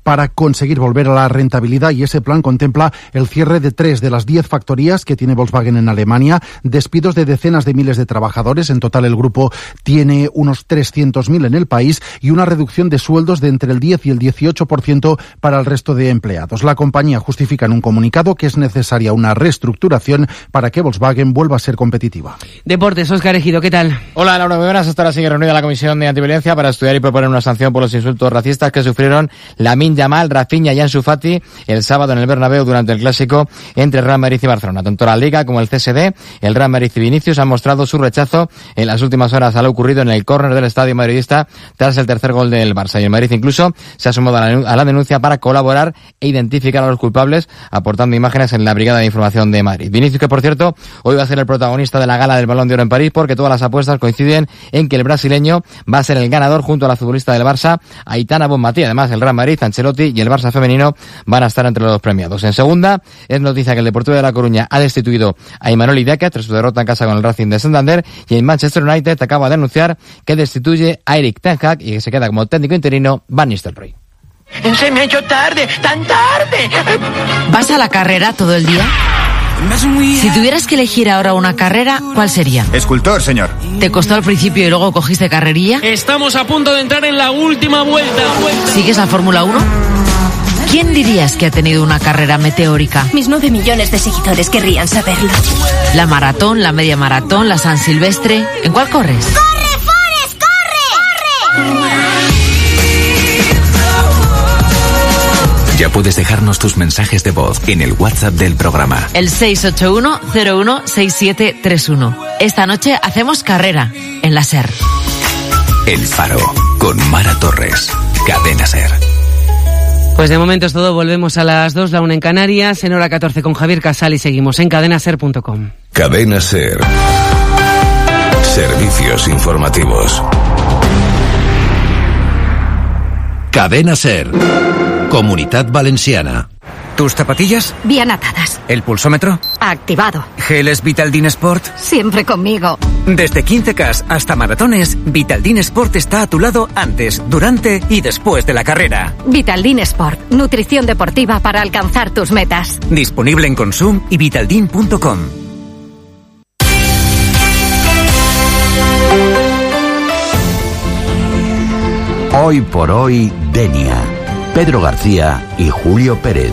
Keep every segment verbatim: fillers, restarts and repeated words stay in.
para conseguir volver a la rentabilidad, y ese plan contempla el cierre de tres de las diez factorías que tiene Volkswagen en Alemania, despidos de decenas de miles de trabajadores. En total el grupo tiene unos trescientos mil en el país y una reducción de sueldos de entre el diez y el dieciocho por ciento para el resto de empleados. La compañía justifica en un comunicado que es necesaria una reestructuración para que Volkswagen vuelva a ser competitiva. Deportes, Óscar Ejido, ¿qué tal? Hola, Laura, muy buenas. Hasta ahora sigue reunida la Comisión de Antiviolencia para estudiar y proponer una sanción por los insultos racistas que sufrieron Lamine Yamal, Rafinha y Ansu Fati el sábado en el Bernabéu durante el clásico entre Real Madrid y Barcelona. Tanto la Liga como el C S D, el Real Madrid y Vinicius han mostrado su rechazo en las últimas horas a lo ocurrido en el córner del estadio madridista tras el tercer gol del Barça. Y el Madrid incluso se ha sumado a la, a la denuncia para colaborar e identificar a los culpables, aportando imágenes en la Brigada de Información de Madrid. Vinicius, que por cierto, hoy va a ser el protagonista de la gala del Balón de Oro en París, porque todas las apuestas coinciden en que el brasileño va a ser el ganador junto a la futbolista del Barça, Aitana Bonmatí. Además, el Real Madrid, Ancelotti y el Barça femenino van a estar entre los premiados. En segunda, es noticia que el Deportivo de La Coruña ha destituido a Imanol Ideca tras su derrota en casa con el Racing de Santander, y el Manchester United acaba de anunciar que destituye a Erik ten Hag y que se queda como técnico interino Van Nistelrooy. Se me ha hecho tarde, tan tarde. ¿Vas a la carrera todo el día? Si tuvieras que elegir ahora una carrera, ¿cuál sería? Escultor, señor. ¿Te costó al principio y luego cogiste carrerilla? Estamos a punto de entrar en la última vuelta. vuelta. ¿Sigues la Fórmula uno? ¿Quién dirías que ha tenido una carrera meteórica? Mis nueve millones de seguidores querrían saberlo. ¿La maratón, la media maratón, la San Silvestre? ¿En cuál corres? ¡Corre, Forrest, corre! ¡Corre! Ya puedes dejarnos tus mensajes de voz en el WhatsApp del programa. El seis ocho uno cero uno seis siete tres uno. Esta noche hacemos carrera en la SER. El Faro, con Mara Torres. Cadena SER. Pues de momento es todo, volvemos a las dos, la una en Canarias, en hora catorce con Javier Casal y seguimos en cadena ser punto com. Cadena SER. Servicios informativos. Cadena SER. Comunitat Valenciana. ¿Tus zapatillas? Bien atadas. ¿El pulsómetro? Activado. ¿Geles Vitaldin Sport? Siempre conmigo. Desde quince K hasta maratones, Vitaldin Sport está a tu lado antes, durante y después de la carrera. Vitaldin Sport. Nutrición deportiva para alcanzar tus metas. Disponible en Consum y vitaldin punto com. Hoy por hoy, Denia. Pedro García y Julio Pérez.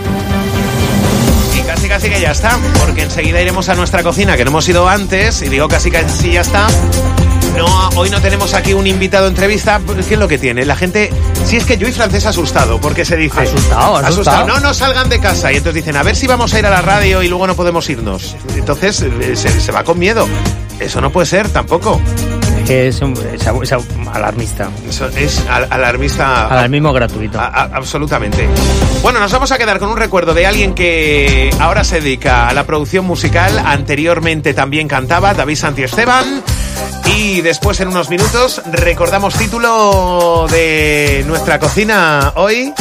Y casi casi que ya está, porque enseguida iremos a nuestra cocina, que no hemos ido antes, y digo casi casi ya está. No, hoy no tenemos aquí un invitado entrevista. ¿Qué es lo que tiene? La gente, si es que yo y Francés asustado, porque se dice... Asustado, asustado. Asustado, no nos salgan de casa. Y entonces dicen, a ver si vamos a ir a la radio y luego no podemos irnos. Entonces se, se va con miedo. Eso no puede ser tampoco. Que es, un, es, es alarmista. Eso es al, alarmista. Alarmismo gratuito. A, a, absolutamente. Bueno, nos vamos a quedar con un recuerdo de alguien que ahora se dedica a la producción musical. Anteriormente también cantaba, David Santiesteban. Y después, en unos minutos, recordamos título de nuestra cocina hoy.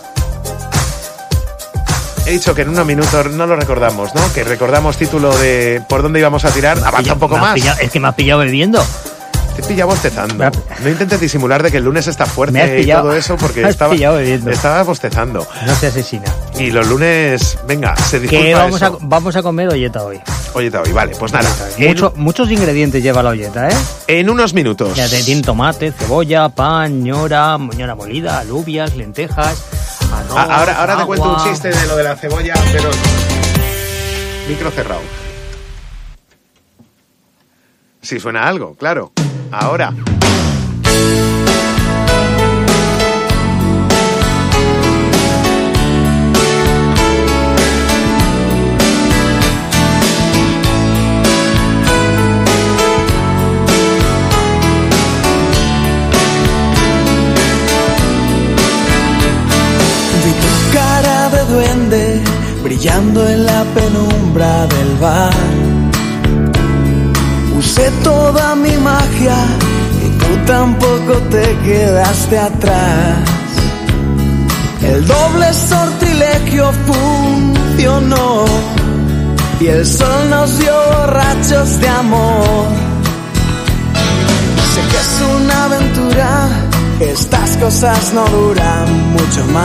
He dicho que en unos minutos no lo recordamos, ¿no? Que recordamos título de por dónde íbamos a tirar. Avanza pillado, un poco más. Pillado, es que me has pillado bebiendo. Te he pillado bostezando. No intentes disimular de que el lunes está fuerte pillado, y todo eso, porque estaba, estaba bostezando. No se asesina. Y los lunes, venga, se disculpa que vamos eso. A, vamos a comer olleta hoy. Olleta hoy, vale, pues nada. Mucho, en, muchos ingredientes lleva la olleta, ¿eh? En unos minutos. Ya tiene tomate, cebolla, pan, ñora, ñora molida, alubias, lentejas, arroz, a, Ahora, ahora agua. te cuento un chiste de lo de la cebolla, pero... Micro cerrado. Si suena algo, claro. Ahora... Duende brillando en la penumbra del bar. Usé toda mi magia y tú tampoco te quedaste atrás. El doble sortilegio funcionó y el sol nos dio borrachos de amor. Sé que es una aventura, estas cosas no duran mucho más.